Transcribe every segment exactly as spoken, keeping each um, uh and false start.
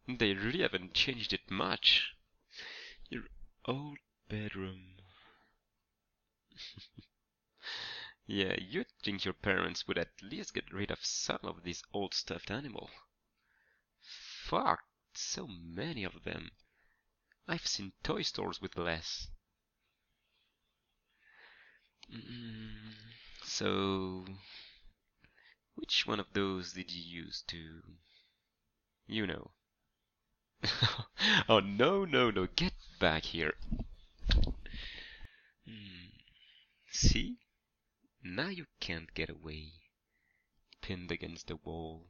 They really haven't changed it much. Your old bedroom. Yeah, you'd think your parents would at least get rid of some of this old stuffed animal. Fuck, so many of them. I've seen toy stores with less. Mm, so, which one of those did you use to... You know. Oh, no, no, no, get back here. Hmm. See? Now you can't get away. Pinned against the wall.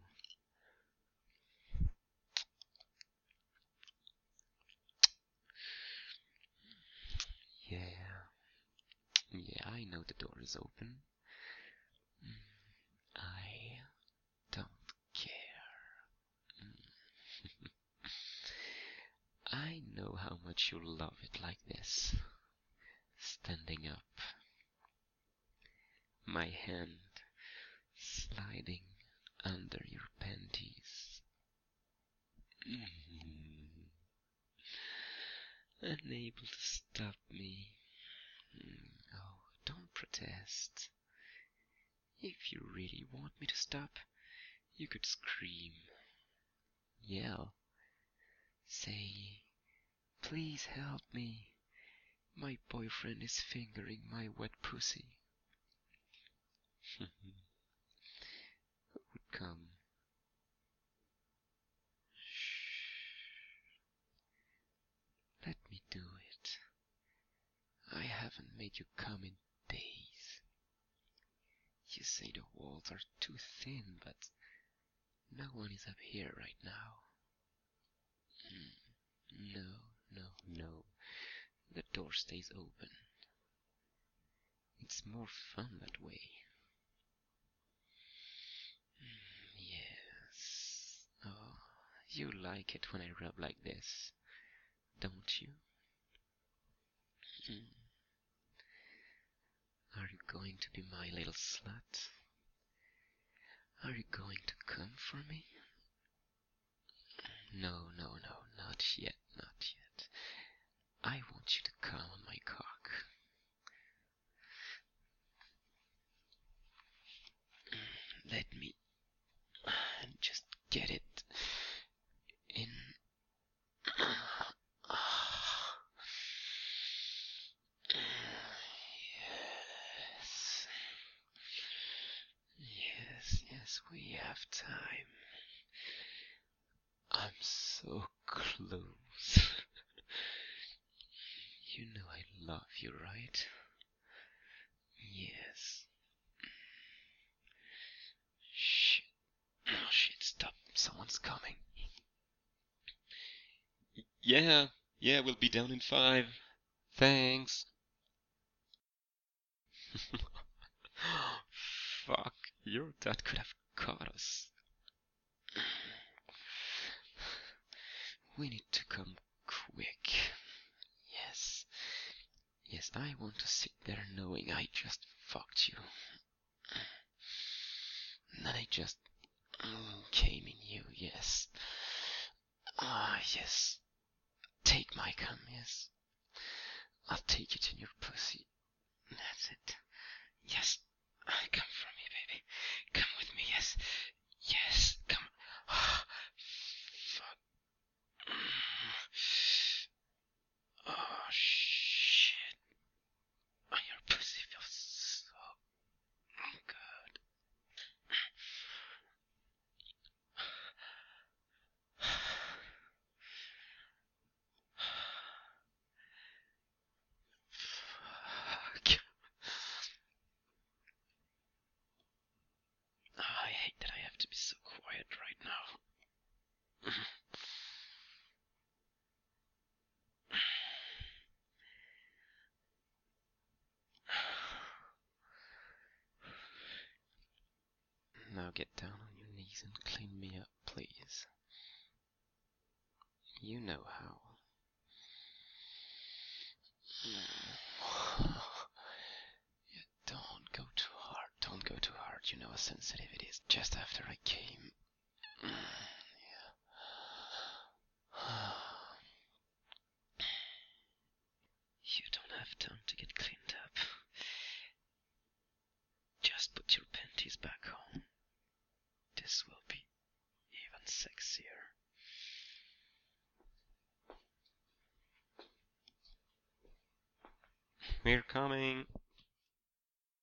Yeah. Yeah, I know the door is open. I don't care. I know how much you love it like this. Standing up. My hand sliding under your panties. Mm. Unable to stop me. Mm. Oh, don't protest. If you really want me to stop, you could scream. Yell. Say, please help me. My boyfriend is fingering my wet pussy. Who would come? Shh. Let me do it. I haven't made you come in days. You say the walls are too thin, but no one is up here right now. Mm, no, no, no. The door stays open. It's more fun that way. Mm, yes. Oh, you like it when I rub like this, don't you? Mm. Are you going to be my little slut? Are you going to come for me? No, no, no, not yet, not yet. I want you to come on my cock. Let me just get it in. Yes. Yes, yes, we have time. I'm so close. You know I love you, right? Yes. Shit. Oh shit, stop. Someone's coming. Yeah, yeah, we'll be down in five. Thanks. Fuck, your dad could have caught us. We need to come quick. Yes. Yes, I want to sit there knowing I just fucked you. And then I just mm, came in you, yes. Ah, yes. Take my cum, yes. I'll take it in your pussy. That's it. Yes. Come for me, baby. Come with me, yes. Yes, come. Ah, fuck. Oh, shit. Oh, your pussy feels so good. Fuck. Oh, I hate that I have to be so quiet right now. Now get down on your knees and clean me up, please. You know how. Yeah, don't go too hard. Don't go too hard. You know how sensitive it is. Just after I came. Yeah. have time to get cleaned up. Just put your panties back on. This will be even sexier. We're coming.